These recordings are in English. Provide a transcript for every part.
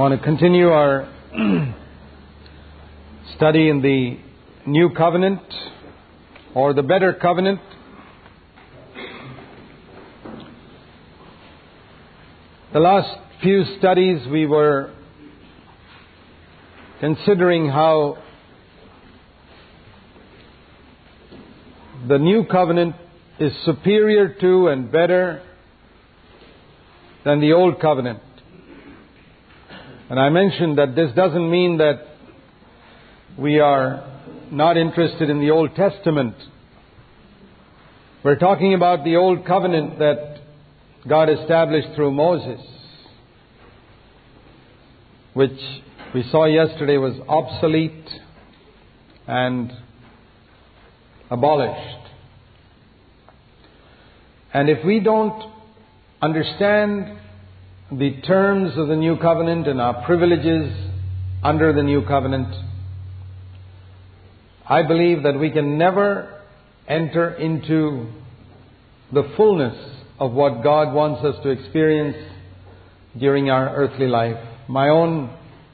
want to continue our study in the New Covenant, or the Better Covenant. The last few studies we were considering how the New Covenant is superior to and better than the Old Covenant. And I mentioned that this doesn't mean that we are not interested in the Old Testament. We're talking about the Old Covenant that God established through Moses, which we saw yesterday was obsolete and abolished. And if we don't understand the terms of the New Covenant and our privileges under the New Covenant, I believe that we can never enter into the fullness of what God wants us to experience during our earthly life. My own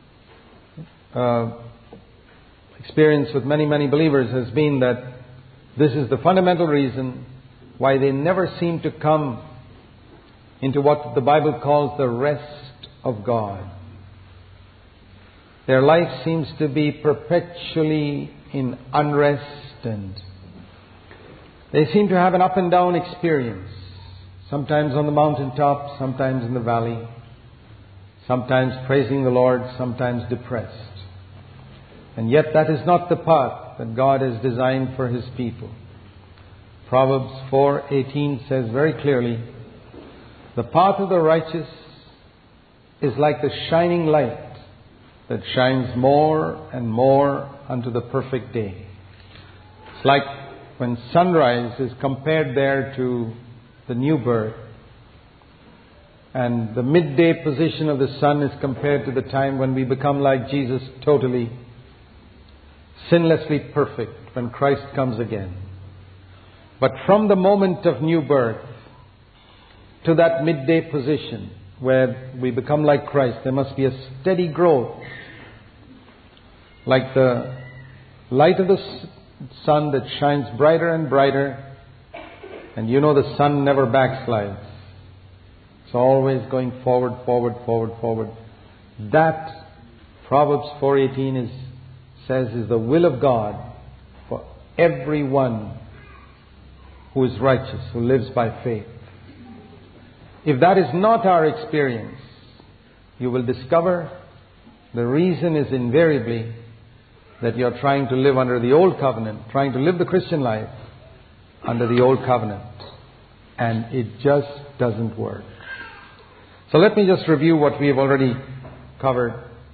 experience with many believers has been that this is the fundamental reason why they never seem to come into what the Bible calls the rest of God. Their life seems to be perpetually in unrest, and they seem to have an up and down experience. Sometimes on the mountaintop, sometimes in the valley, sometimes praising the Lord, sometimes depressed. And yet that is not the path that God has designed for His people. Proverbs 4:18 says very clearly, "The path of the righteous is like the shining light that shines more and more unto the perfect day." It's like when sunrise is compared there to the new birth, and the midday position of the sun is compared to the time when we become like Jesus, totally, sinlessly perfect, when Christ comes again. But from the moment of new birth to that midday position where we become like Christ, there must be a steady growth, like the light of the sun that shines brighter and brighter. And you know the sun never backslides. It's always going forward. That, Proverbs 4:18 says, is the will of God for everyone who is righteous, who lives by faith. If that is not our experience, you will discover the reason is invariably that you are trying to live under the Old Covenant, trying to live the Christian life under the Old Covenant. And it just doesn't work. So let me just review what we have already covered.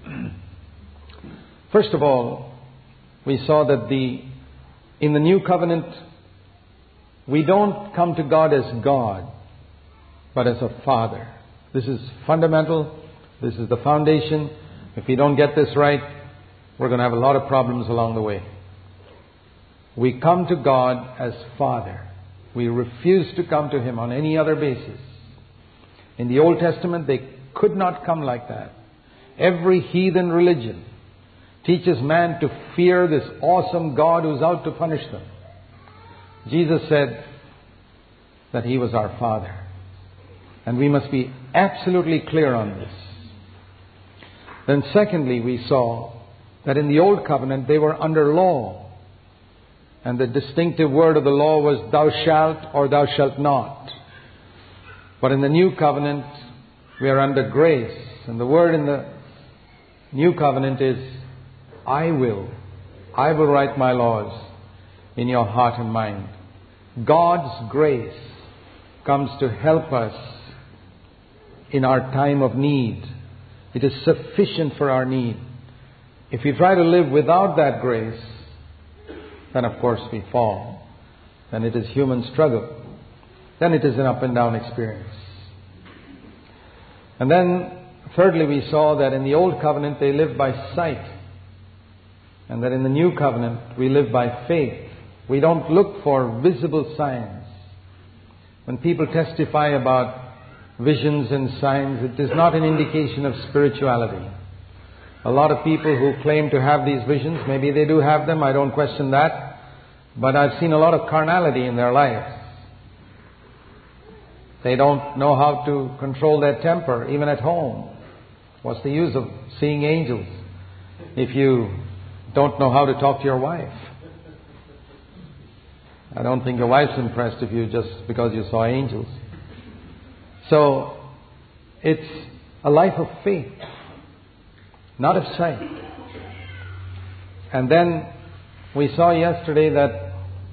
First of all, we saw that in the New Covenant, we don't come to God as God, but as a Father. This is fundamental. This is the foundation. If we don't get this right, we're going to have a lot of problems along the way. We come to God as Father. We refuse to come to Him on any other basis. In the Old Testament, they could not come like that. Every heathen religion teaches man to fear this awesome God who's out to punish them. Jesus said that He was our Father. And we must be absolutely clear on this. Then secondly, we saw that in the Old Covenant they were under law. And the distinctive word of the law was thou shalt or thou shalt not. But in the New Covenant we are under grace. And the word in the New Covenant is I will write my laws in your heart and mind. God's grace comes to help us in our time of need. It is sufficient for our need. If we try to live without that grace, then of course we fall. Then it is human struggle. Then it is an up and down experience. And then thirdly, we saw that in the Old Covenant they lived by sight. And that in the New Covenant we live by faith. We don't look for visible signs. When people testify about visions and signs, it is not an indication of spirituality. A lot of people who claim to have these visions, maybe they do have them, I don't question that. But I've seen a lot of carnality in their lives. They don't know how to control their temper, even at home. What's the use of seeing angels if you don't know how to talk to your wife? I don't think your wife's impressed if you just because you saw angels. So, it's a life of faith, not of sight. And then we saw yesterday that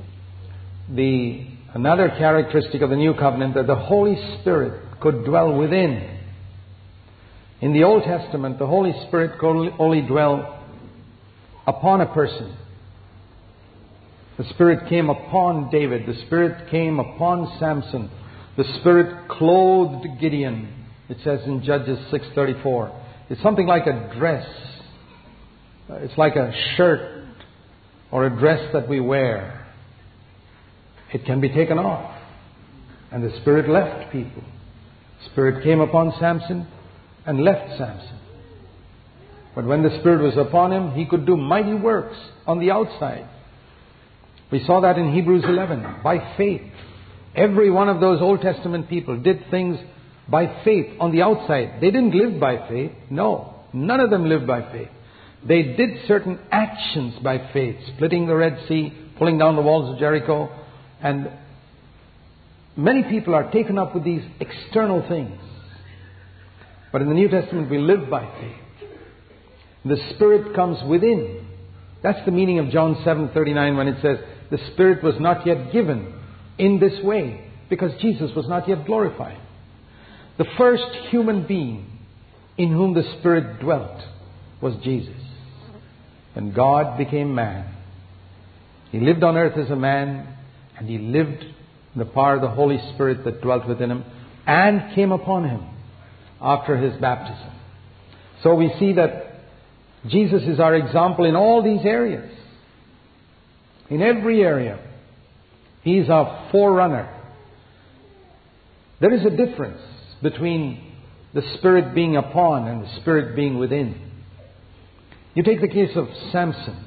another characteristic of the New Covenant, that the Holy Spirit could dwell within. In the Old Testament, the Holy Spirit could only dwell upon a person. The Spirit came upon David. The Spirit came upon Samson. The Spirit clothed Gideon. It says in Judges 6:34. It's something like a dress. It's like a shirt or a dress that we wear. It can be taken off. And the Spirit left people. The Spirit came upon Samson and left Samson. But when the Spirit was upon him, he could do mighty works on the outside. We saw that in Hebrews 11. By faith. Every one of those Old Testament people did things by faith on the outside. They didn't live by faith. No. None of them lived by faith. They did certain actions by faith. Splitting the Red Sea, pulling down the walls of Jericho. And many people are taken up with these external things. But in the New Testament we live by faith. The Spirit comes within. That's the meaning of John 7:39 when it says, the Spirit was not yet given in this way because Jesus was not yet glorified. The first human being in whom the Spirit dwelt was Jesus. When God became man, He lived on earth as a man, and He lived in the power of the Holy Spirit that dwelt within Him and came upon Him after His baptism. So we see that Jesus is our example in all these areas. In every area. He is our forerunner. There is a difference between the Spirit being upon and the Spirit being within. You take the case of Samson.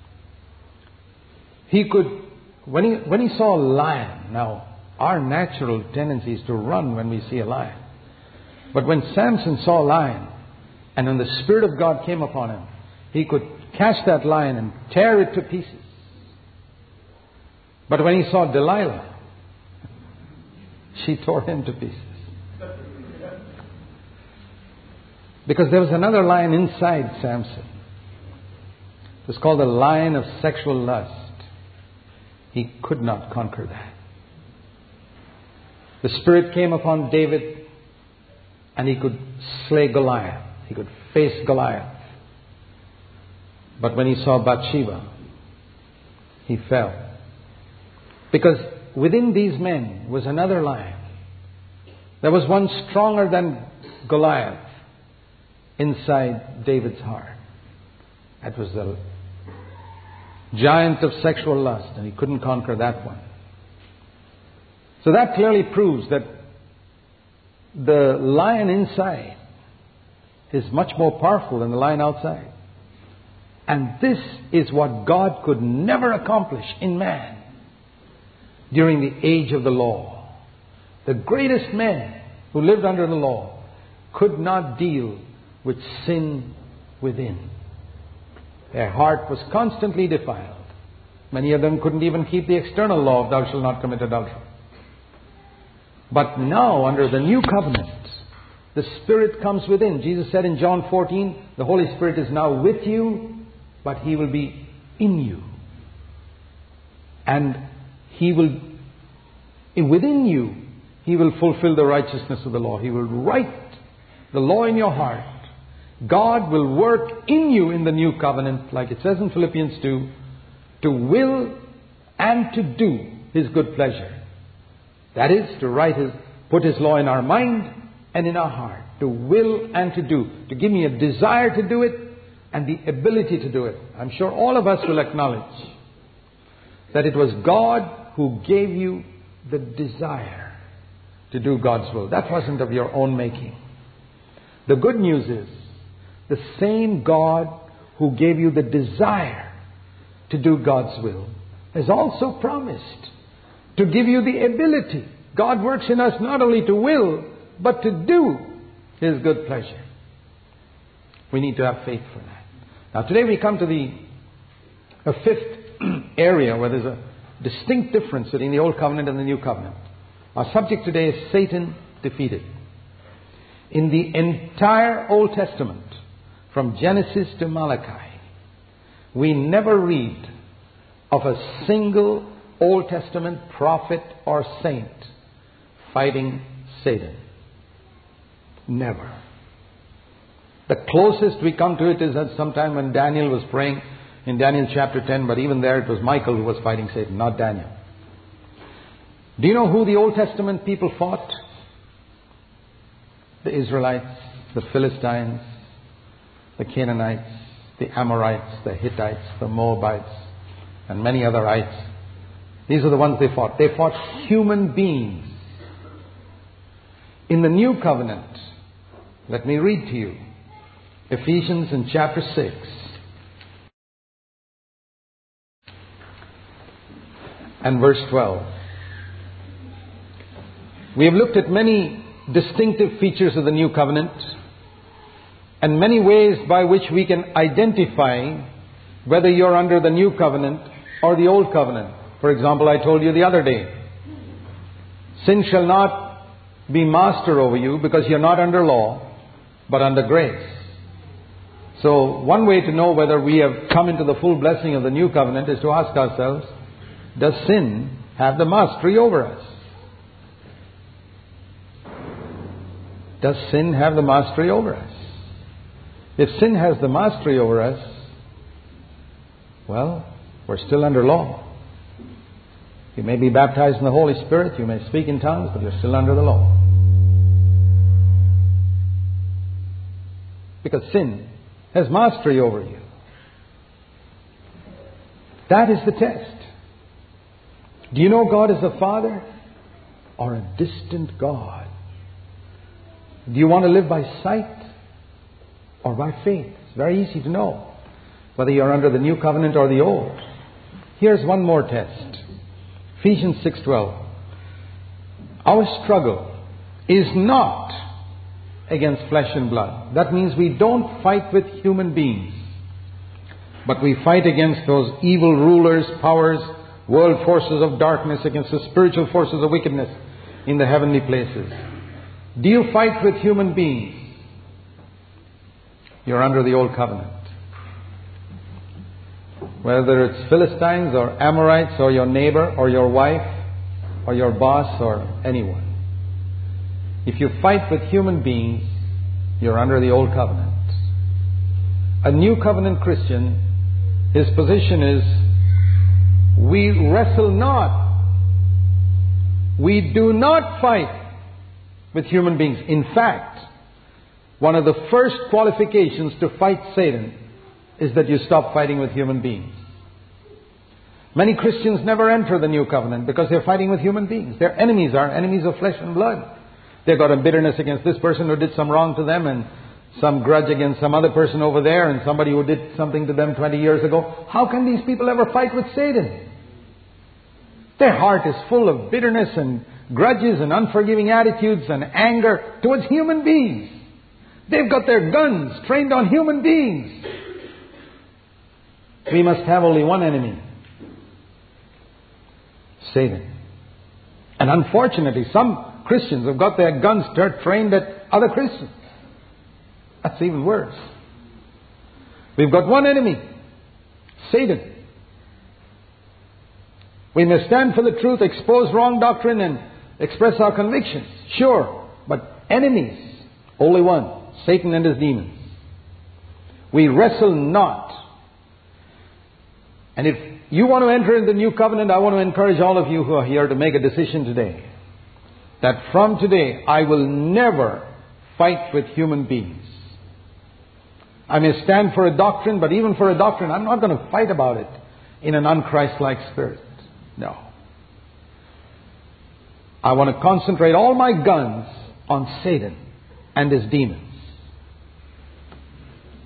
He could, when he saw a lion, now our natural tendency is to run when we see a lion. But when Samson saw a lion, and when the Spirit of God came upon him, he could catch that lion and tear it to pieces. But when he saw Delilah, she tore him to pieces. Because there was another lion inside Samson. It was called the lion of sexual lust. He could not conquer that. The Spirit came upon David and he could slay Goliath. He could face Goliath. But when he saw Bathsheba, he fell. Because within these men was another lion. There was one stronger than Goliath inside David's heart. That was the giant of sexual lust, and he couldn't conquer that one. So that clearly proves that the lion inside is much more powerful than the lion outside. And this is what God could never accomplish in man during the age of the law. The greatest men who lived under the law could not deal with sin within. Their heart was constantly defiled. Many of them couldn't even keep the external law of thou shalt not commit adultery. But now, under the new covenant, the Spirit comes within. Jesus said in John 14, the Holy Spirit is now with you, but He will be in you. And He will, within you, He will fulfill the righteousness of the law. He will write the law in your heart. God will work in you in the new covenant, like it says in Philippians 2, to will and to do His good pleasure. That is, to put His law in our mind and in our heart. To will and to do. To give me a desire to do it and the ability to do it. I'm sure all of us will acknowledge that it was God who gave you the desire to do God's will. That wasn't of your own making. The good news is The same God who gave you the desire to do God's will has also promised to give you the ability. God works in us not only to will, but to do His good pleasure. We need to have faith for that. Now today we come to a fifth area where there's a distinct difference between the Old Covenant and the New Covenant. Our subject today is Satan defeated. In the entire Old Testament, from Genesis to Malachi, we never read of a single Old Testament prophet or saint fighting Satan. Never. The closest we come to it is at some time when Daniel was praying in Daniel chapter 10, but even there it was Michael who was fighting Satan, not Daniel. Do you know who the Old Testament people fought? The Israelites, the Philistines, the Canaanites, the Amorites, the Hittites, the Moabites, and many other ites. These are the ones they fought. They fought human beings. In the New Covenant, let me read to you Ephesians in chapter 6. And verse 12. We have looked at many distinctive features of the New Covenant and many ways by which we can identify whether you're under the New Covenant or the Old Covenant. For example, I told you the other day, sin shall not be master over you because you're not under law, but under grace. So one way to know whether we have come into the full blessing of the New Covenant is to ask ourselves, does sin have the mastery over us? Does sin have the mastery over us? If sin has the mastery over us, well, we're still under law. You may be baptized in the Holy Spirit, you may speak in tongues, but you're still under the law. Because sin has mastery over you. That is the test. Do you know God is a Father or a distant God? Do you want to live by sight or by faith? It's very easy to know whether you're under the New Covenant or the Old. Here's one more test. Ephesians 6:12. Our struggle is not against flesh and blood. That means we don't fight with human beings, but we fight against those evil rulers, powers, world forces of darkness, against the spiritual forces of wickedness in the heavenly places. Do you fight with human beings? You're under the Old Covenant. Whether it's Philistines or Amorites or your neighbor or your wife or your boss or anyone. If you fight with human beings, you're under the Old Covenant. A New Covenant Christian, his position is, we wrestle not. We do not fight with human beings. In fact, one of the first qualifications to fight Satan is that you stop fighting with human beings. Many Christians never enter the New Covenant because they're fighting with human beings. Their enemies are enemies of flesh and blood. They've got a bitterness against this person who did some wrong to them, and some grudge against some other person over there, and somebody who did something to them 20 years ago. How can these people ever fight with Satan? Their heart is full of bitterness and grudges and unforgiving attitudes and anger towards human beings. They've got their guns trained on human beings. We must have only one enemy: Satan. And unfortunately, some Christians have got their guns trained at other Christians. That's even worse. We've got one enemy: Satan. We may stand for the truth, expose wrong doctrine, and express our convictions. Sure. But enemies, only one: Satan and his demons. We wrestle not. And if you want to enter into the New Covenant, I want to encourage all of you who are here to make a decision today that from today I will never fight with human beings. I may stand for a doctrine, but even for a doctrine, I'm not going to fight about it in an un-Christ-like spirit. No. I want to concentrate all my guns on Satan and his demons.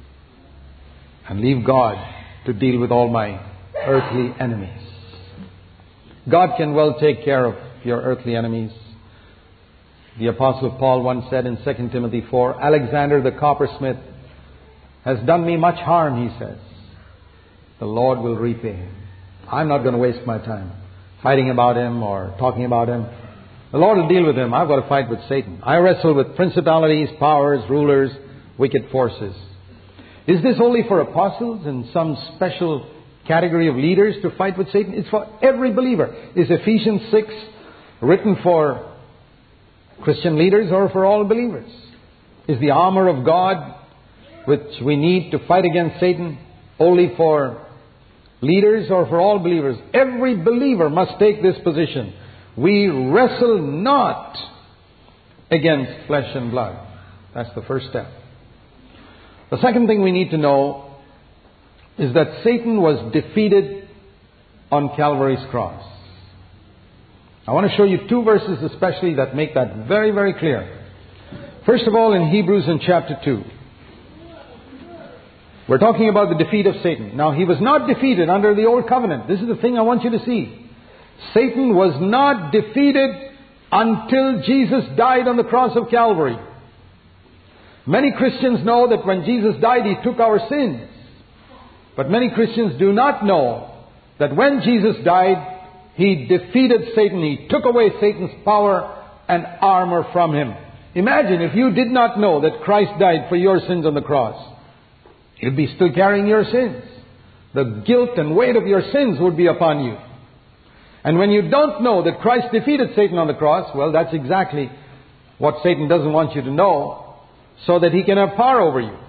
and leave God to deal with all my earthly enemies. God can well take care of your earthly enemies. The Apostle Paul once said in 2 Timothy 4, Alexander the coppersmith has done me much harm, he says. The Lord will repay him. I'm not going to waste my time fighting about him or talking about him. The Lord will deal with him. I've got to fight with Satan. I wrestle with principalities, powers, rulers, wicked forces. Is this only for apostles and some special category of leaders to fight with Satan? It's for every believer. Is Ephesians 6 written for Christian leaders or for all believers? Is the armor of God, which we need to fight against Satan, only for leaders or for all believers? Every believer must take this position. We wrestle not against flesh and blood. That's the first step. The second thing we need to know is that Satan was defeated on Calvary's cross. I want to show you two verses especially that make that very, very clear. First of all, in Hebrews in chapter 2. We're talking about the defeat of Satan. Now, he was not defeated under the old covenant. This is the thing I want you to see. Satan was not defeated until Jesus died on the cross of Calvary. Many Christians know that when Jesus died, He took our sins. But many Christians do not know that when Jesus died, He defeated Satan. He took away Satan's power and armor from him. Imagine if you did not know that Christ died for your sins on the cross. You'd be still carrying your sins. The guilt and weight of your sins would be upon you. And when you don't know that Christ defeated Satan on the cross, well, that's exactly what Satan doesn't want you to know, so that he can have power over you.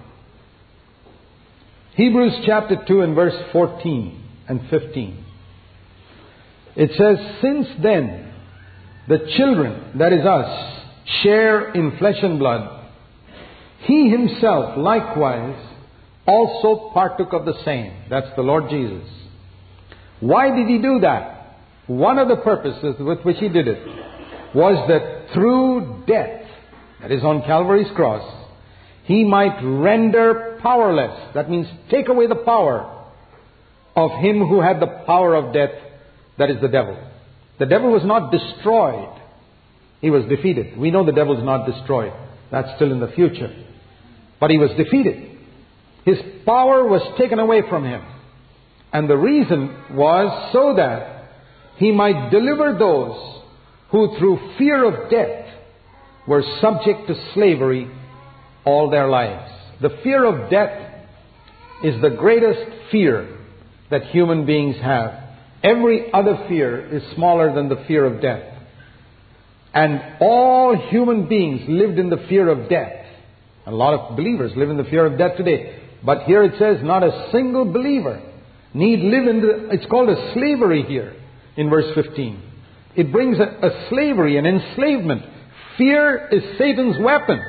Hebrews chapter 2 and verse 14 and 15. It says, since then the children, that is us, share in flesh and blood, He Himself likewise also partook of the same. That's the Lord Jesus. Why did He do that? One of the purposes with which He did it was that through death, that is on Calvary's cross, He might render powerless. That means take away the power of him who had the power of death, that is the devil. The devil was not destroyed. He was defeated. We know the devil is not destroyed. That's still in the future. But he was defeated. His power was taken away from him. And the reason was so that he might deliver those who through fear of death were subject to slavery all their lives. The fear of death is the greatest fear that human beings have. Every other fear is smaller than the fear of death. And all human beings lived in the fear of death. A lot of believers live in the fear of death today. But here it says not a single believer need live in it's called a slavery here in verse 15. It brings a slavery, an enslavement. Fear is Satan's weapon.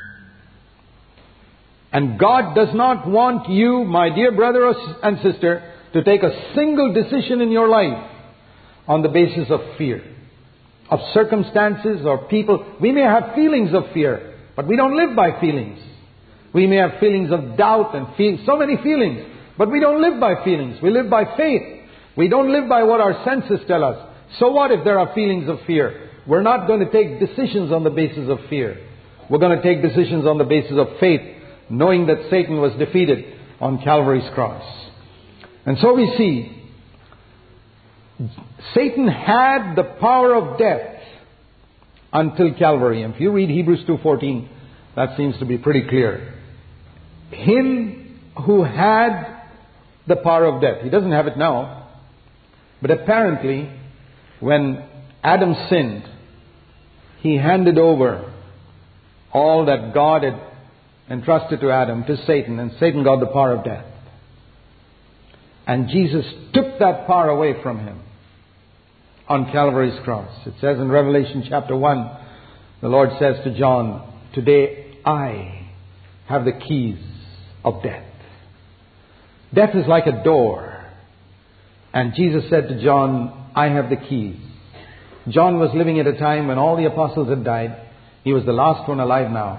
And God does not want you, my dear brother and sister, to take a single decision in your life on the basis of fear, of circumstances or people. We may have feelings of fear, but we don't live by feelings. We may have feelings of doubt and so many feelings, but we don't live by feelings. We live by faith. We don't live by what our senses tell us. So what if there are feelings of fear? We're not going to take decisions on the basis of fear. We're going to take decisions on the basis of faith, knowing that Satan was defeated on Calvary's cross. And so we see, Satan had the power of death until Calvary. And if you read Hebrews 2:14, that seems to be pretty clear. Him who had the power of death. He doesn't have it now. But apparently, when Adam sinned, he handed over all that God had entrusted to Adam to Satan, and Satan got the power of death. And Jesus took that power away from him on Calvary's cross. It says in Revelation chapter 1, the Lord says to John, today I have the keys of death. Death is like a door. And Jesus said to John, I have the keys. John was living at a time when all the apostles had died. He was the last one alive now.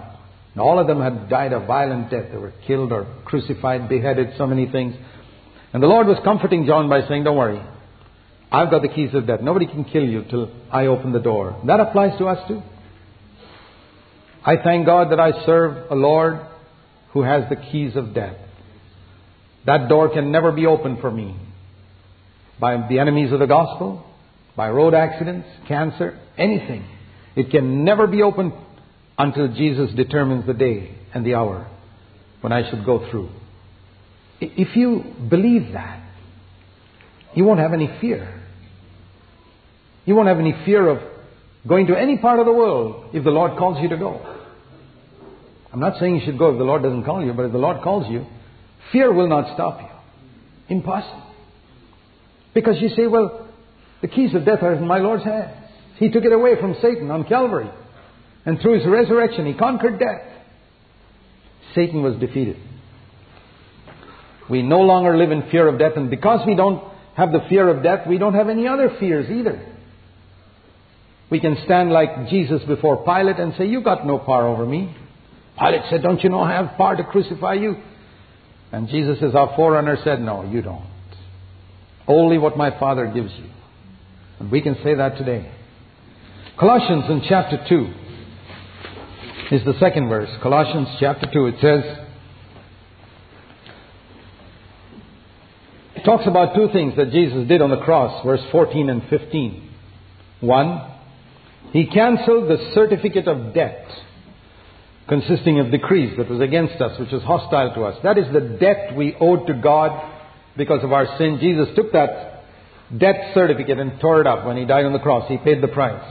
All of them had died a violent death. They were killed or crucified, beheaded, so many things. And the Lord was comforting John by saying, don't worry, I've got the keys of death. Nobody can kill you till I open the door. That applies to us too. I thank God that I serve a Lord who has the keys of death. That door can never be opened for me by the enemies of the gospel, by road accidents, cancer, anything. It can never be opened until Jesus determines the day and the hour when I should go through. If you believe that, you won't have any fear. You won't have any fear of going to any part of the world if the Lord calls you to go. I'm not saying you should go if the Lord doesn't call you, but if the Lord calls you, fear will not stop you. Impossible. Because you say, well, the keys of death are in my Lord's hands. He took it away from Satan on Calvary. And through His resurrection, He conquered death. Satan was defeated. We no longer live in fear of death. And because we don't have the fear of death, we don't have any other fears either. We can stand like Jesus before Pilate and say, you got no power over me. Pilate said, don't you know I have power to crucify you? And Jesus, as our forerunner, said, no, you don't. Only what my Father gives you. And we can say that today. Colossians in chapter 2 is the second verse. Colossians chapter 2, it says, it talks about two things that Jesus did on the cross, verse 14 and 15. One, He cancelled the certificate of debt consisting of decrees that was against us, which was hostile to us. That is the debt we owed to God because of our sin. Jesus took that debt certificate and tore it up when He died on the cross. He paid the price.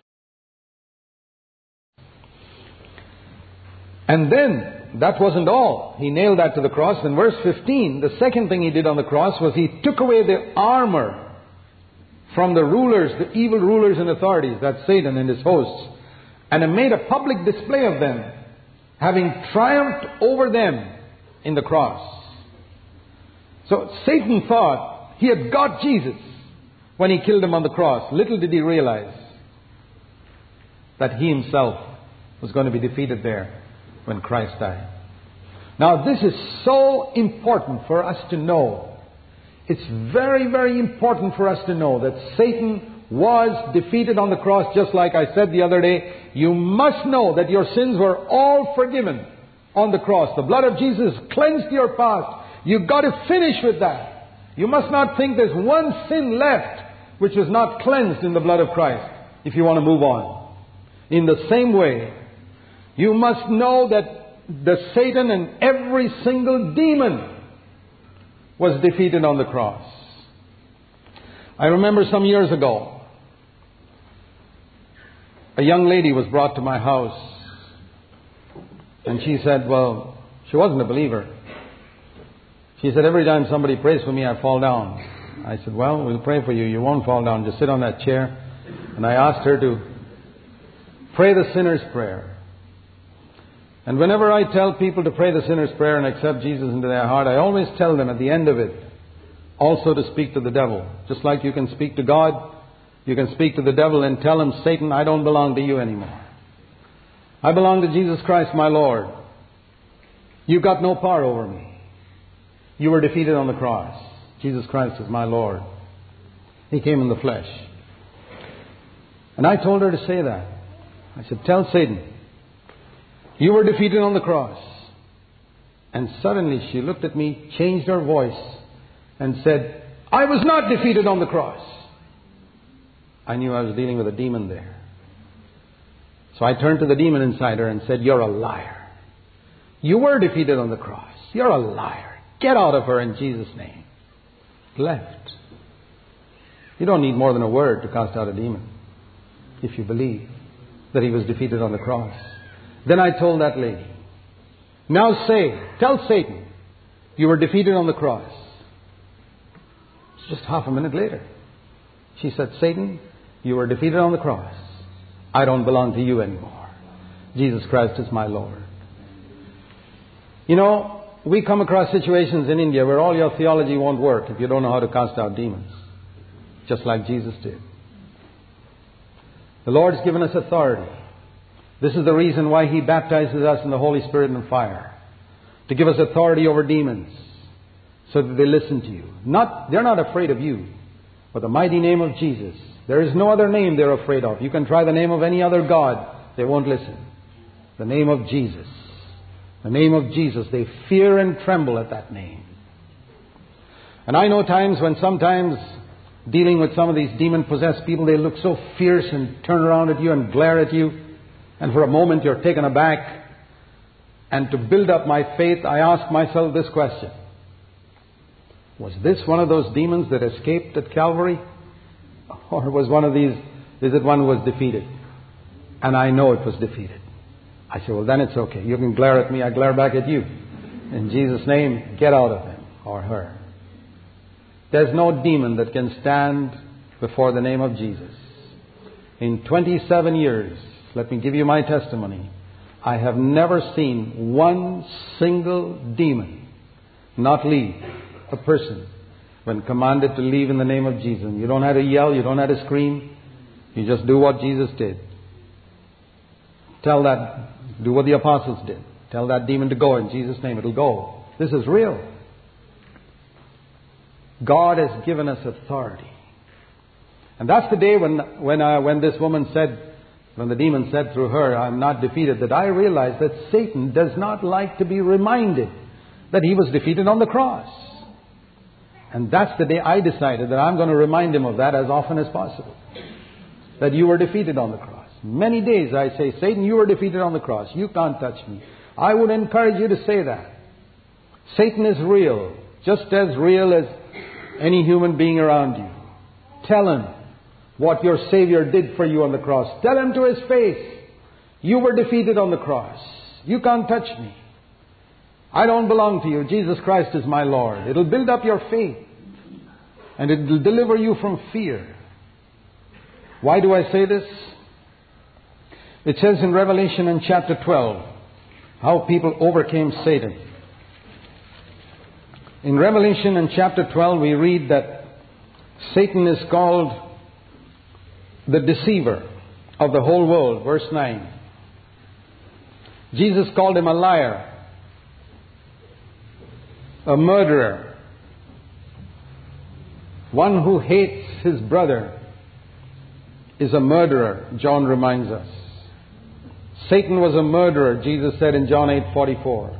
And then, that wasn't all. He nailed that to the cross. In verse 15, the second thing He did on the cross was He took away the armor from the rulers, the evil rulers and authorities, that's Satan and his hosts, and made a public display of them, having triumphed over them in the cross. So Satan thought he had got Jesus when he killed Him on the cross. Little did he realize that he himself was going to be defeated there when Christ died. Now this is so important for us to know. It's very, very important for us to know that Satan was defeated on the cross, just like I said the other day. You must know that your sins were all forgiven on the cross. The blood of Jesus cleansed your past. You've got to finish with that. You must not think there's one sin left which was not cleansed in the blood of Christ if you want to move on. In the same way, you must know that the Satan and every single demon was defeated on the cross. I remember some years ago, a young lady was brought to my house, and she said, well, she wasn't a believer. She said, every time somebody prays for me, I fall down. I said, well, we'll pray for you. You won't fall down. Just sit on that chair. And I asked her to pray the sinner's prayer. And whenever I tell people to pray the sinner's prayer and accept Jesus into their heart, I always tell them at the end of it also to speak to the devil. Just like you can speak to God, you can speak to the devil and tell him, Satan, I don't belong to you anymore. I belong to Jesus Christ, my Lord. You've got no power over me. You were defeated on the cross. Jesus Christ is my Lord. He came in the flesh. And I told her to say that. I said, tell Satan, you were defeated on the cross. And suddenly she looked at me, changed her voice, and said, I was not defeated on the cross. I knew I was dealing with a demon there. So I turned to the demon inside her and said, you're a liar. You were defeated on the cross. You're a liar. Get out of her in Jesus' name. Left. You don't need more than a word to cast out a demon if you believe that he was defeated on the cross. Then I told that lady, now tell Satan, you were defeated on the cross. Just half a minute later, she said, Satan, you were defeated on the cross. I don't belong to you anymore. Jesus Christ is my Lord. You know, we come across situations in India where all your theology won't work if you don't know how to cast out demons. Just like Jesus did. The Lord's given us authority. This is the reason why He baptizes us in the Holy Spirit and fire. To give us authority over demons, so that they listen to you. They're not afraid of you, but the mighty name of Jesus. There is no other name they're afraid of. You can try the name of any other god, they won't listen. The name of Jesus. The name of Jesus. They fear and tremble at that name. And I know times when sometimes dealing with some of these demon-possessed people, they look so fierce and turn around at you and glare at you. And for a moment you're taken aback. And to build up my faith, I ask myself this question. Was this one of those demons that escaped at Calvary? Or was one of these, is it one who was defeated? And I know it was defeated. I say, well, then it's okay. You can glare at me, I glare back at you. In Jesus' name, get out of him or her. There's no demon that can stand before the name of Jesus. In 27 years, let me give you my testimony, I have never seen one single demon not leave a person when commanded to leave in the name of Jesus. You don't have to yell, you don't have to scream. You just do what Jesus did. Do what the apostles did. Tell that demon to go in Jesus' name, it'll go. This is real. God has given us authority. And that's the day when this woman said, when the demon said through her, I'm not defeated, that I realized that Satan does not like to be reminded that he was defeated on the cross. And that's the day I decided that I'm going to remind him of that as often as possible. That you were defeated on the cross. Many days I say, Satan, you were defeated on the cross. You can't touch me. I would encourage you to say that. Satan is real. Just as real as any human being around you. Tell him what your Savior did for you on the cross. Tell him to his face, you were defeated on the cross. You can't touch me. I don't belong to you. Jesus Christ is my Lord. It'll build up your faith. And it'll deliver you from fear. Why do I say this? It says in Revelation in chapter 12, how people overcame Satan. In Revelation in chapter 12, we read that Satan is called the deceiver of the whole world. Verse 9. Jesus called him a liar, a murderer, one who hates his brother is a murderer, John reminds us. Satan was a murderer, Jesus said in John 8:44.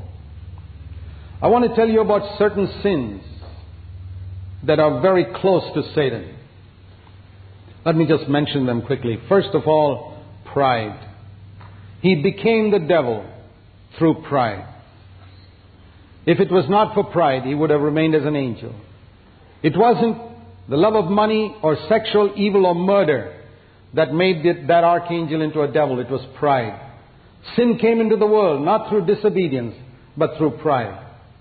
I want to tell you about certain sins that are very close to Satan. Let me just mention them quickly. First of all, pride. He became the devil through pride. If it was not for pride, he would have remained as an angel. It wasn't the love of money or sexual evil or murder that made that archangel into a devil. It was pride. Sin came into the world not through disobedience, but through pride.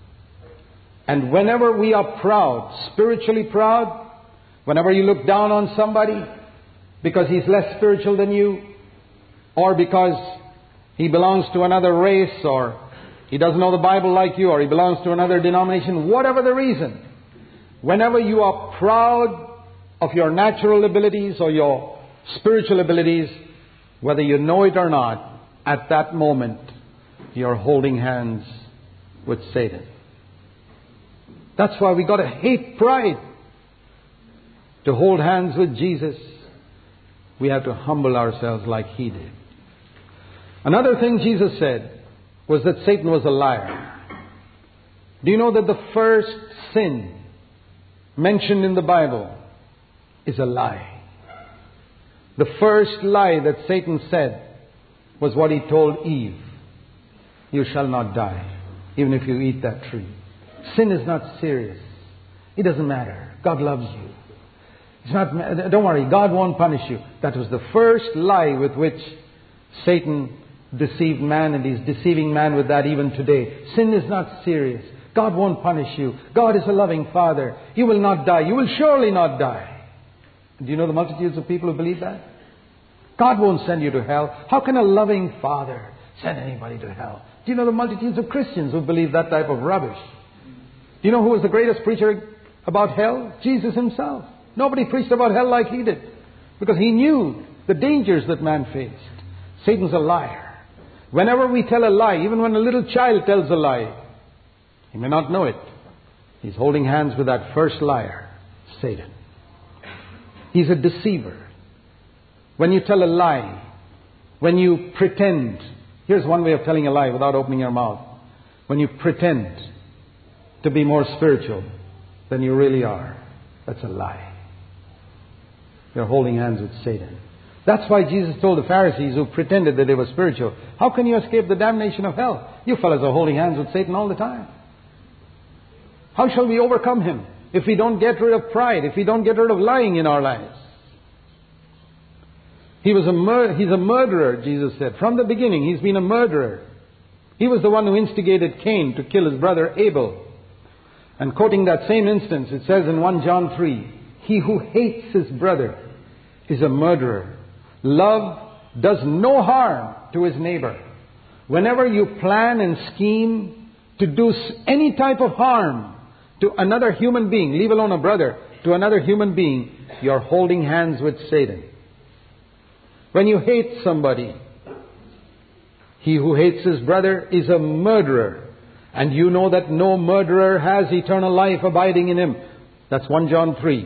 And whenever we are proud, spiritually proud, whenever you look down on somebody because he's less spiritual than you, or because he belongs to another race, or he doesn't know the Bible like you, or he belongs to another denomination, whatever the reason, whenever you are proud of your natural abilities or your spiritual abilities, whether you know it or not, at that moment you're holding hands with Satan. That's why we got to hate pride. To hold hands with Jesus, we have to humble ourselves like He did. Another thing Jesus said was that Satan was a liar. Do you know that the first sin mentioned in the Bible is a lie? The first lie that Satan said was what he told Eve. You shall not die, even if you eat that tree. Sin is not serious. It doesn't matter. God loves you. Don't worry, God won't punish you. That was the first lie with which Satan deceived man, and he's deceiving man with that even today. Sin is not serious. God won't punish you. God is a loving Father. You will not die. You will surely not die. Do you know the multitudes of people who believe that? God won't send you to hell. How can a loving Father send anybody to hell? Do you know the multitudes of Christians who believe that type of rubbish? Do you know who was the greatest preacher about hell? Jesus Himself. Nobody preached about hell like He did, because He knew the dangers that man faced. Satan's a liar. Whenever we tell a lie, even when a little child tells a lie, he may not know it. He's holding hands with that first liar, Satan. He's a deceiver. When you tell a lie, when you pretend, here's one way of telling a lie without opening your mouth. When you pretend to be more spiritual than you really are, that's a lie. You're holding hands with Satan. That's why Jesus told the Pharisees who pretended that they were spiritual, how can you escape the damnation of hell? You fellas are holding hands with Satan all the time. How shall we overcome him if we don't get rid of pride, if we don't get rid of lying in our lives? He's a murderer, Jesus said. From the beginning, he's been a murderer. He was the one who instigated Cain to kill his brother Abel. And quoting that same instance, it says in 1 John 3, he who hates his brother is a murderer. Love does no harm to his neighbor. Whenever you plan and scheme to do any type of harm to another human being, leave alone a brother, to another human being, you're holding hands with Satan. When you hate somebody, he who hates his brother is a murderer. And you know that no murderer has eternal life abiding in him. That's 1 John 3.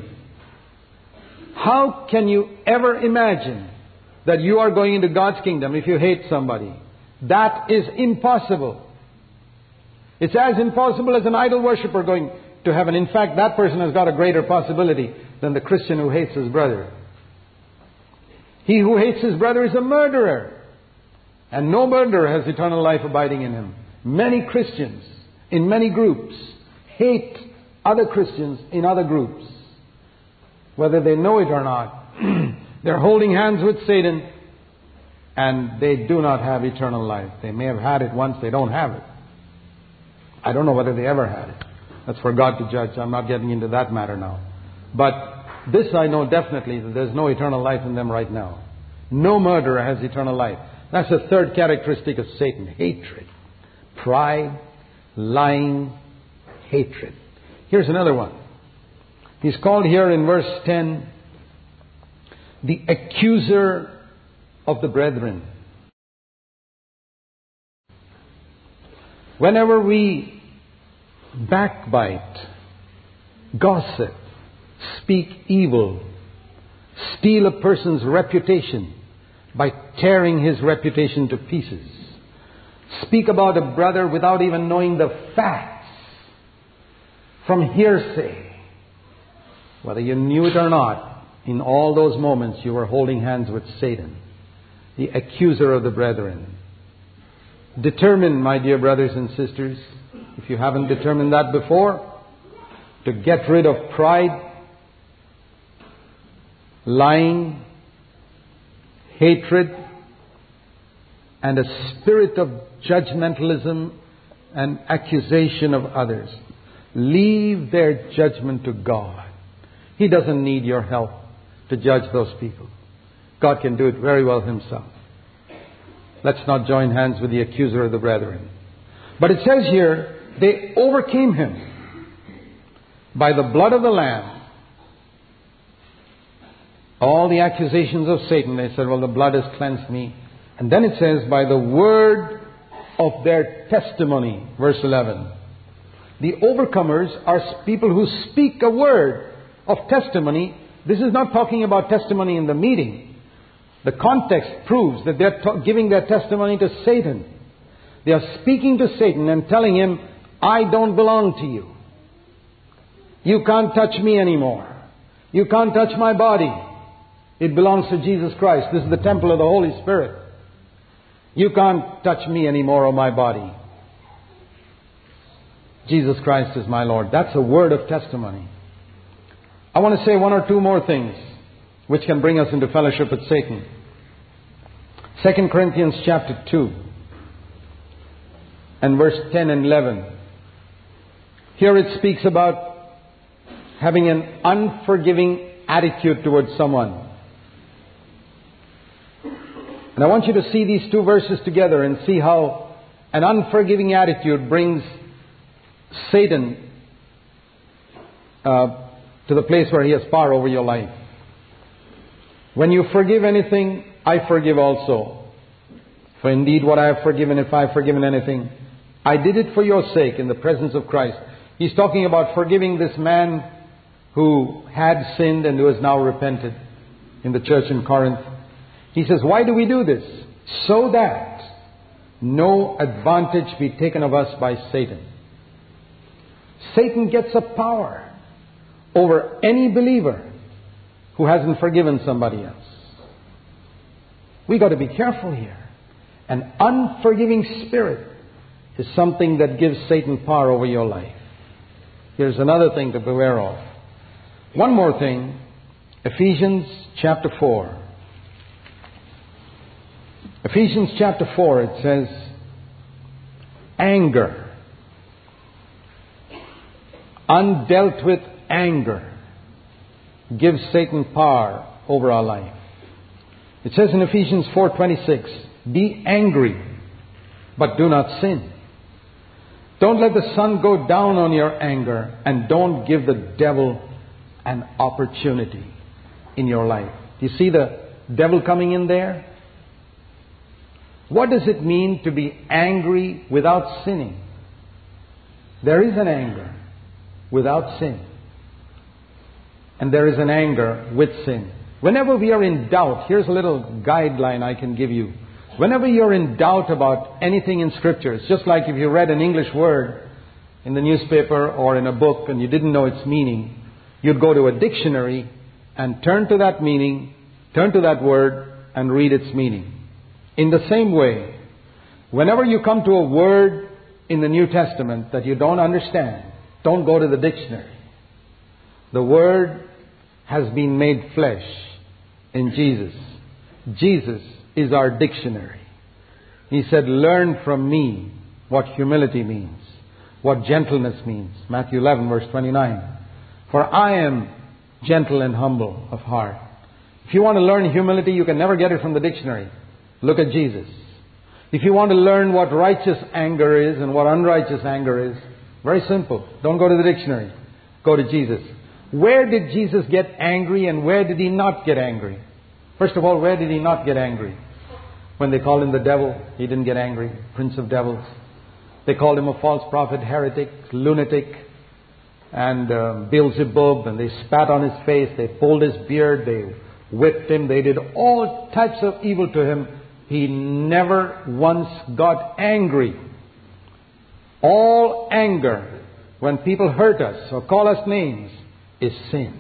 How can you ever imagine that you are going into God's kingdom if you hate somebody? That is impossible. It's as impossible as an idol worshipper going to heaven. In fact, that person has got a greater possibility than the Christian who hates his brother. He who hates his brother is a murderer. And no murderer has eternal life abiding in him. Many Christians in many groups hate other Christians in other groups. Whether they know it or not, they're holding hands with Satan and they do not have eternal life. They may have had it once, they don't have it. I don't know whether they ever had it. That's for God to judge. I'm not getting into that matter now. But this I know definitely, that there's no eternal life in them right now. No murderer has eternal life. That's the third characteristic of Satan. Hatred. Pride, lying, hatred. Here's another one. He's called here in verse 10, the accuser of the brethren. Whenever we backbite, gossip, speak evil, steal a person's reputation by tearing his reputation to pieces, speak about a brother without even knowing the facts, from hearsay, whether you knew it or not, in all those moments you were holding hands with Satan, the accuser of the brethren. Determine, my dear brothers and sisters, if you haven't determined that before, to get rid of pride, lying, hatred, and a spirit of judgmentalism and accusation of others. Leave their judgment to God. He doesn't need your help to judge those people. God can do it very well himself. Let's not join hands with the accuser of the brethren. But it says here, they overcame him by the blood of the Lamb. All the accusations of Satan, they said, well, the blood has cleansed me. And then it says, by the word of their testimony. Verse 11. The overcomers are people who speak a word of testimony. This is not talking about testimony in the meeting. The context proves that they're giving their testimony to Satan. They are speaking to Satan and telling him, I don't belong to you. You can't touch me anymore. You can't touch my body. It belongs to Jesus Christ. This is the temple of the Holy Spirit. You can't touch me anymore or my body. Jesus Christ is my Lord. That's a word of testimony. I want to say one or two more things which can bring us into fellowship with Satan. 2 Corinthians chapter 2 and verse 10 and 11. Here it speaks about having an unforgiving attitude towards someone. And I want you to see these two verses together and see how an unforgiving attitude brings Satan to the place where he has power over your life. When you forgive anything, I forgive also. For indeed what I have forgiven, if I have forgiven anything, I did it for your sake in the presence of Christ. He's talking about forgiving this man who had sinned and who has now repented in the church in Corinth. He says, why do we do this? So that no advantage be taken of us by Satan. Satan gets a power over any believer who hasn't forgiven somebody else. We got to be careful here. An unforgiving spirit is something that gives Satan power over your life. Here's another thing to beware of. One more thing. Ephesians chapter 4. Ephesians chapter 4, it says, anger. Undealt with anger gives Satan power over our life. It says in Ephesians 4:26, be angry, but do not sin. Don't let the sun go down on your anger, and don't give the devil an opportunity in your life. Do you see the devil coming in there? What does it mean to be angry without sinning? There is an anger without sin. And there is an anger with sin. Whenever we are in doubt, here's a little guideline I can give you. Whenever you're in doubt about anything in Scripture, it's just like if you read an English word in the newspaper or in a book and you didn't know its meaning, you'd go to a dictionary and turn to that meaning, turn to that word and read its meaning. In the same way, whenever you come to a word in the New Testament that you don't understand, don't go to the dictionary. The Word has been made flesh in Jesus. Jesus is our dictionary. He said, learn from me what humility means, what gentleness means. Matthew 11 verse 29. For I am gentle and humble of heart. If you want to learn humility, you can never get it from the dictionary. Look at Jesus. If you want to learn what righteous anger is and what unrighteous anger is, very simple. Don't go to the dictionary. Go to Jesus. Where did Jesus get angry and where did He not get angry? First of all, where did He not get angry? When they called Him the devil, He didn't get angry. Prince of devils. They called Him a false prophet, heretic, lunatic, and Beelzebub, and they spat on His face, they pulled His beard, they whipped Him, they did all types of evil to Him. He never once got angry. All anger, when people hurt us or call us names, is sin.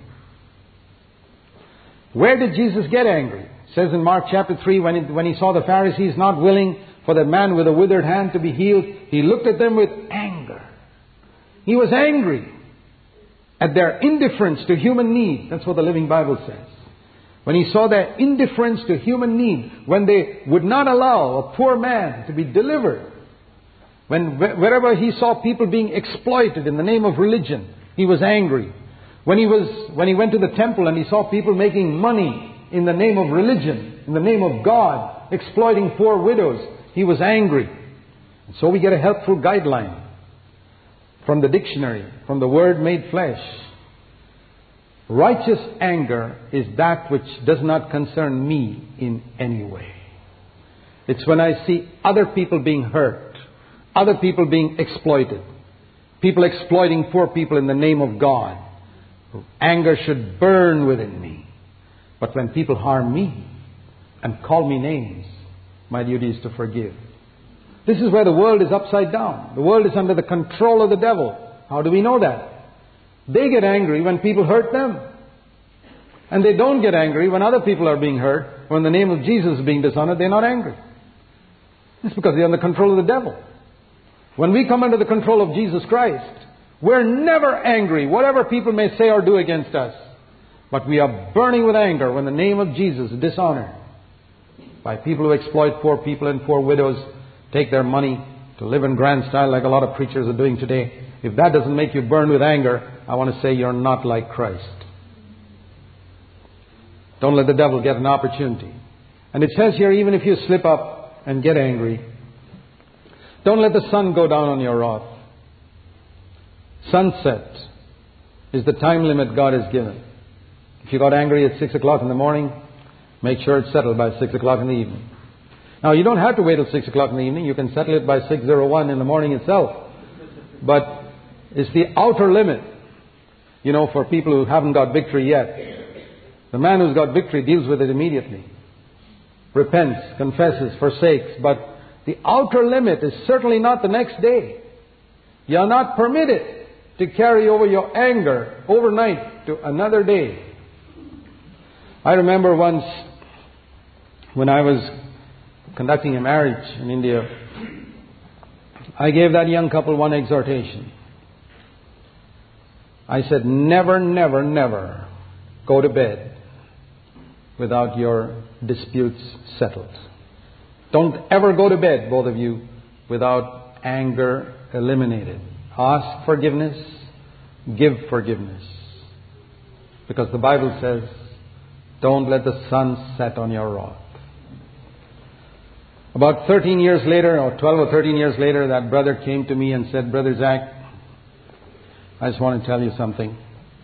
Where did Jesus get angry? It says in Mark chapter 3, when He saw the Pharisees not willing for the man with a withered hand to be healed, He looked at them with anger. He was angry at their indifference to human need. That's what the Living Bible says. When He saw their indifference to human need, when they would not allow a poor man to be delivered, wherever He saw people being exploited in the name of religion, He was angry. When He went to the temple and He saw people making money in the name of religion, in the name of God, exploiting poor widows, He was angry. And so we get a helpful guideline from the dictionary, from the Word made flesh. Righteous anger is that which does not concern me in any way. It's when I see other people being hurt, other people being exploited, people exploiting poor people in the name of God. Anger should burn within me. But when people harm me and call me names, my duty is to forgive. This is where the world is upside down. The world is under the control of the devil. How do we know that? They get angry when people hurt them. And they don't get angry when other people are being hurt. When the name of Jesus is being dishonored, they're not angry. It's because they're under control of the devil. When we come under the control of Jesus Christ, we're never angry, whatever people may say or do against us. But we are burning with anger when the name of Jesus is dishonored by people who exploit poor people and poor widows, take their money to live in grand style like a lot of preachers are doing today. If that doesn't make you burn with anger, I want to say you're not like Christ. Don't let the devil get an opportunity. And it says here, even if you slip up and get angry, don't let the sun go down on your wrath. Sunset is the time limit God has given. If you got angry at 6 o'clock in the morning, make sure it's settled by 6 o'clock in the evening. Now, you don't have to wait till 6 o'clock in the evening. You can settle it by 6:01 in the morning itself. But it's the outer limit, for people who haven't got victory yet. The man who's got victory deals with it immediately. Repents, confesses, forsakes. But the outer limit is certainly not the next day. You are not permitted to carry over your anger overnight to another day. I remember once when I was conducting a marriage in India, I gave that young couple one exhortation. I said, never, never, never go to bed without your disputes settled. Don't ever go to bed, both of you, without anger eliminated. Ask forgiveness, give forgiveness. Because the Bible says, don't let the sun set on your wrath. About 13 years later, or 12 or 13 years later, that brother came to me and said, Brother Zach, I just want to tell you something.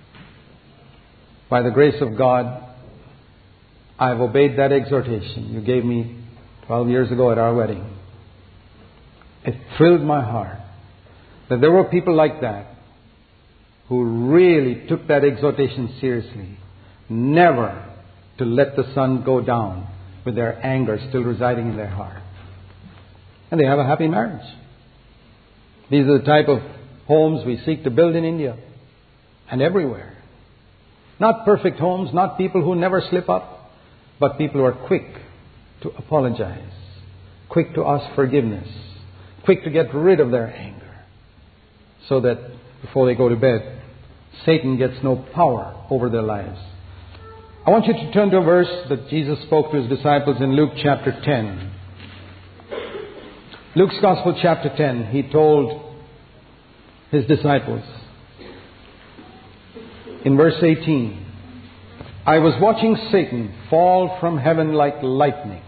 By the grace of God, I've obeyed that exhortation you gave me 12 years ago at our wedding. It thrilled my heart that there were people like that who really took that exhortation seriously. Never to let the sun go down with their anger still residing in their heart. And they have a happy marriage. These are the type of homes we seek to build in India and everywhere. Not perfect homes, not people who never slip up, but people who are quick to apologize, quick to ask forgiveness, quick to get rid of their anger, so that before they go to bed, Satan gets no power over their lives. I want you to turn to a verse that Jesus spoke to His disciples in Luke chapter 10. Luke's Gospel chapter 10, He told His disciples in verse 18, I was watching Satan fall from heaven like lightning.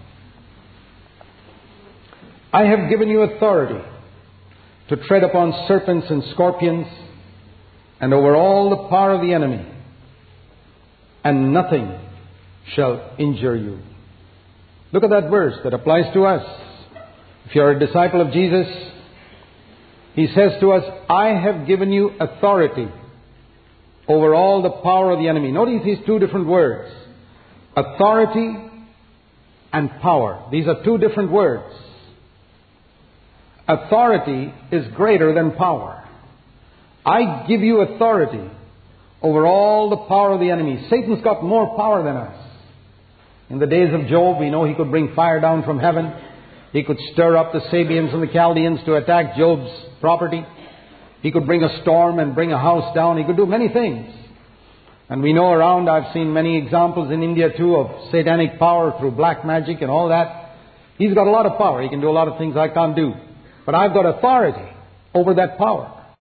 I have given you authority to tread upon serpents and scorpions and over all the power of the enemy, and nothing shall injure you. Look at that verse that applies to us. If you're a disciple of Jesus, He says to us, I have given you authority over all the power of the enemy. Notice these two different words. Authority and power. These are two different words. Authority is greater than power. I give you authority over all the power of the enemy. Satan's got more power than us. In the days of Job, we know he could bring fire down from heaven. He could stir up the Sabians and the Chaldeans to attack Job's property. He could bring a storm and bring a house down. He could do many things. And we know around, I've seen many examples in India too of satanic power through black magic and all that. He's got a lot of power. He can do a lot of things I can't do. But I've got authority over that power.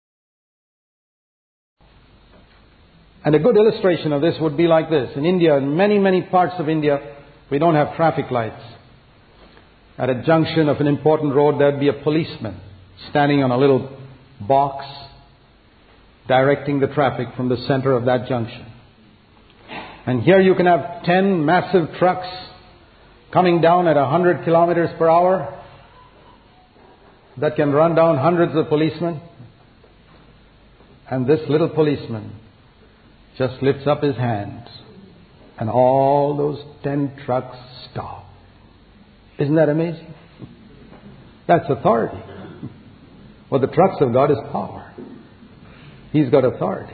And a good illustration of this would be like this. In India, in many, many parts of India, we don't have traffic lights. At a junction of an important road, there'd be a policeman standing on a little box directing the traffic from the center of that junction. And here you can have 10 massive trucks coming down at 100 kilometers per hour that can run down hundreds of policemen. And this little policeman just lifts up his hand and all those 10 trucks stop. Isn't that amazing? That's authority. What the trucks have got is power. He's got authority.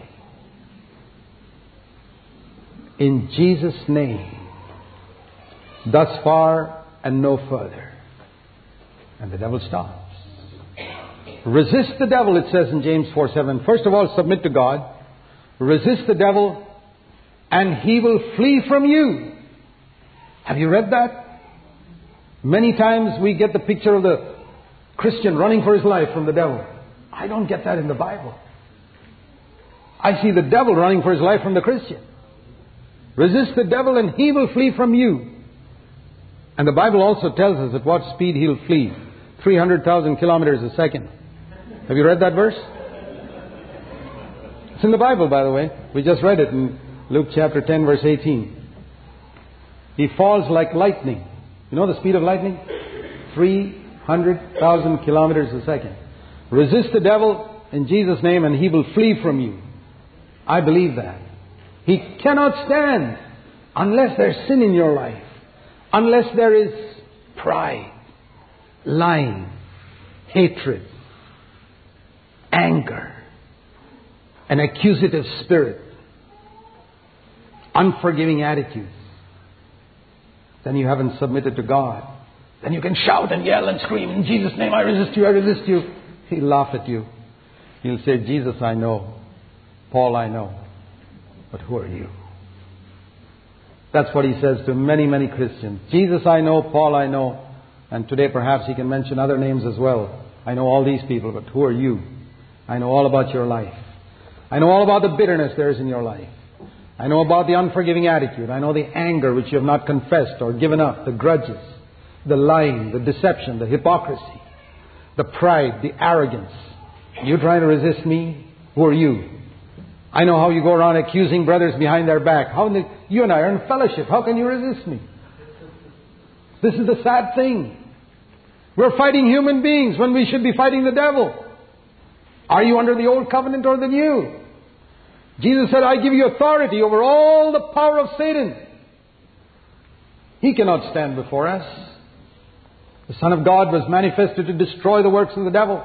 In Jesus' name, thus far and no further. And the devil stops. Resist the devil, it says in James 4:7. First of all, submit to God. Resist the devil and he will flee from you. Have you read that? Many times we get the picture of the Christian running for his life from the devil. I don't get that in the Bible. I see the devil running for his life from the Christian. Resist the devil and he will flee from you. And the Bible also tells us at what speed he'll flee. 300,000 kilometers a second. Have you read that verse? It's in the Bible, by the way. We just read it in Luke chapter 10, verse 18. He falls like lightning. You know the speed of lightning? 300,000 kilometers a second. Resist the devil in Jesus' name and he will flee from you. I believe that. He cannot stand unless there's sin in your life. Unless there is pride, lying, hatred, anger, an accusative spirit, unforgiving attitudes. Then you haven't submitted to God. Then you can shout and yell and scream, in Jesus' name, I resist you, I resist you. He'll laugh at you. He'll say, Jesus I know, Paul I know, but who are you? That's what he says to many, many Christians. Jesus I know, Paul I know, and today perhaps he can mention other names as well. I know all these people, but who are you? I know all about your life. I know all about the bitterness there is in your life. I know about the unforgiving attitude. I know the anger which you have not confessed or given up, the grudges, the lying, the deception, the hypocrisy, the pride, the arrogance. You trying to resist me? Who are you? I know how you go around accusing brothers behind their back. You and I are in fellowship. How can you resist me? This is the sad thing. We're fighting human beings when we should be fighting the devil. Are you under the old covenant or the new? Jesus said, I give you authority over all the power of Satan. He cannot stand before us. The Son of God was manifested to destroy the works of the devil.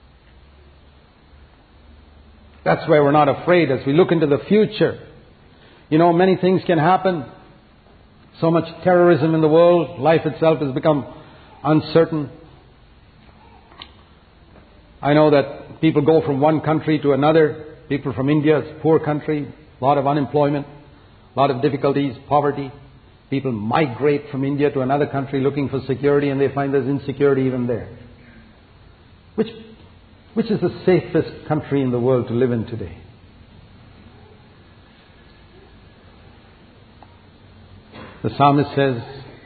That's why we're not afraid as we look into the future. You know, many things can happen. So much terrorism in the world. Life itself has become uncertain. I know that people go from one country to another. People from India, it's a poor country, a lot of unemployment, a lot of difficulties, poverty. People migrate from India to another country looking for security and they find there's insecurity even there. Which is the safest country in the world to live in today? The psalmist says,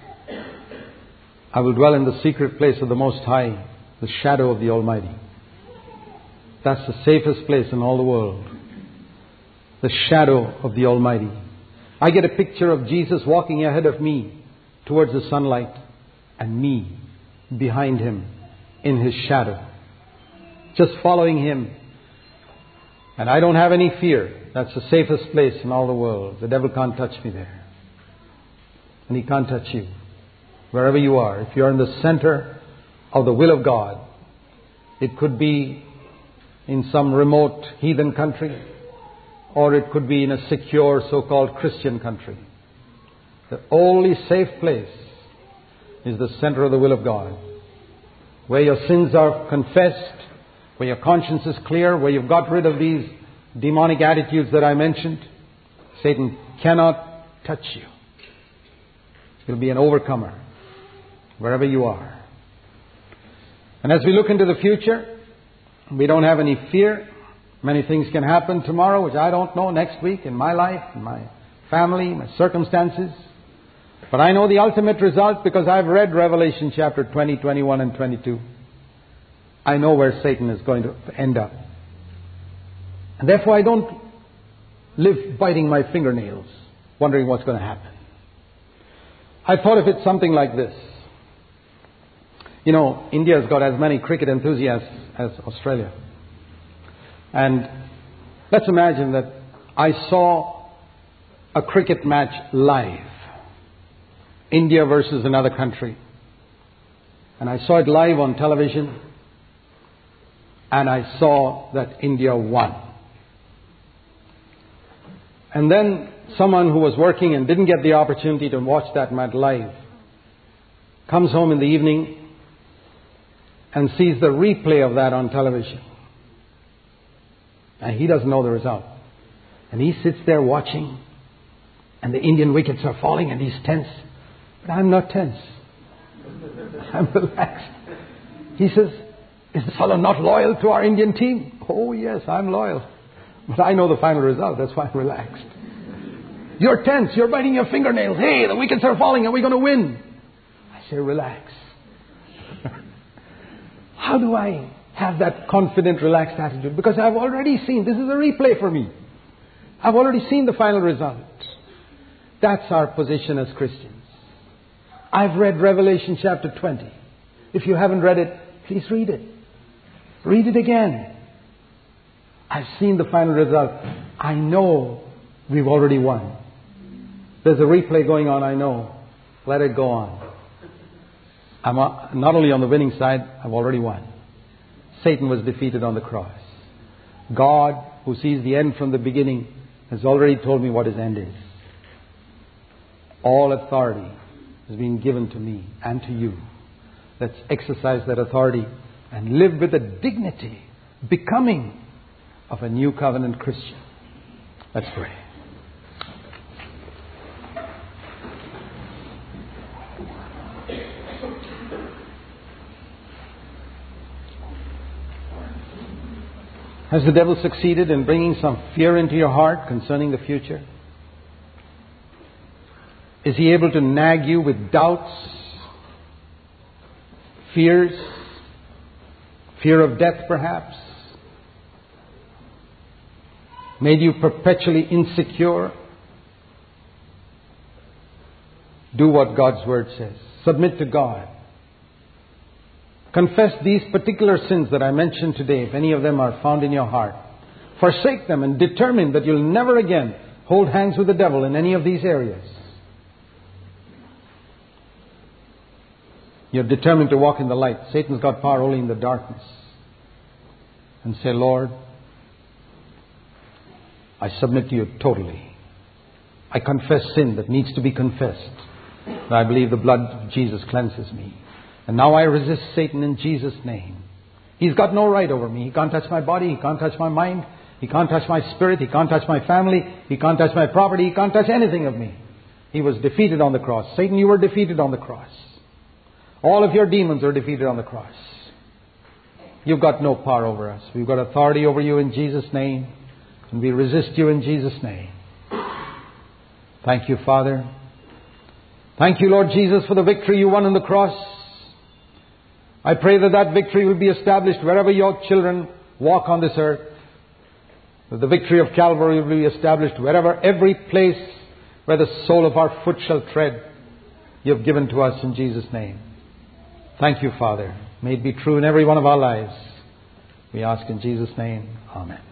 I will dwell in the secret place of the Most High, the shadow of the Almighty. That's the safest place in all the world. The shadow of the Almighty. I get a picture of Jesus walking ahead of me towards the sunlight and me behind Him in His shadow. Just following Him. And I don't have any fear. That's the safest place in all the world. The devil can't touch me there. And he can't touch you. Wherever you are. If you're in the center of the will of God, it could be in some remote heathen country, or it could be in a secure so-called Christian country. The only safe place is the center of the will of God, where your sins are confessed, where your conscience is clear, where you've got rid of these demonic attitudes that I mentioned. Satan cannot touch you. You'll be an overcomer wherever you are. And as we look into the future, we don't have any fear. Many things can happen tomorrow, which I don't know, next week, in my life, in my family, my circumstances. But I know the ultimate result because I've read Revelation chapter 20, 21 and 22. I know where Satan is going to end up. And therefore I don't live biting my fingernails, wondering what's going to happen. I thought of it something like this. You know, India's got as many cricket enthusiasts as Australia. And let's imagine that I saw a cricket match live. India versus another country. And I saw it live on television. And I saw that India won. And then someone who was working and didn't get the opportunity to watch that match live comes home in the evening and sees the replay of that on television. And he doesn't know the result. And he sits there watching, and the Indian wickets are falling, and he's tense. But I'm not tense. I'm relaxed. He says, is the fellow not loyal to our Indian team? Oh yes, I'm loyal. But I know the final result. That's why I'm relaxed. You're tense. You're biting your fingernails. Hey, the wickets are falling. Are we going to win? I say, relax. How do I have that confident, relaxed attitude? Because I've already seen. This is a replay for me. I've already seen the final result. That's our position as Christians. I've read Revelation chapter 20. If you haven't read it, please read it. Read it again. I've seen the final result. I know we've already won. There's a replay going on, I know. Let it go on. I'm not only on the winning side, I've already won. Satan was defeated on the cross. God, who sees the end from the beginning, has already told me what his end is. All authority has been given to me and to you. Let's exercise that authority and live with the dignity becoming of a new covenant Christian. Let's pray. Has the devil succeeded in bringing some fear into your heart concerning the future? Is he able to nag you with doubts, fears, fear of death perhaps? Made you perpetually insecure? Do what God's Word says. Submit to God. Confess these particular sins that I mentioned today, if any of them are found in your heart. Forsake them and determine that you'll never again hold hands with the devil in any of these areas. You're determined to walk in the light. Satan's got power only in the darkness. And say, Lord, I submit to you totally. I confess sin that needs to be confessed. And I believe the blood of Jesus cleanses me. And now I resist Satan in Jesus' name. He's got no right over me. He can't touch my body. He can't touch my mind. He can't touch my spirit. He can't touch my family. He can't touch my property. He can't touch anything of me. He was defeated on the cross. Satan, you were defeated on the cross. All of your demons are defeated on the cross. You've got no power over us. We've got authority over you in Jesus' name. And we resist you in Jesus' name. Thank you, Father. Thank you, Lord Jesus, for the victory you won on the cross. I pray that that victory will be established wherever your children walk on this earth. That the victory of Calvary will be established wherever, every place where the sole of our foot shall tread, you have given to us in Jesus' name. Thank you, Father. May it be true in every one of our lives. We ask in Jesus' name. Amen.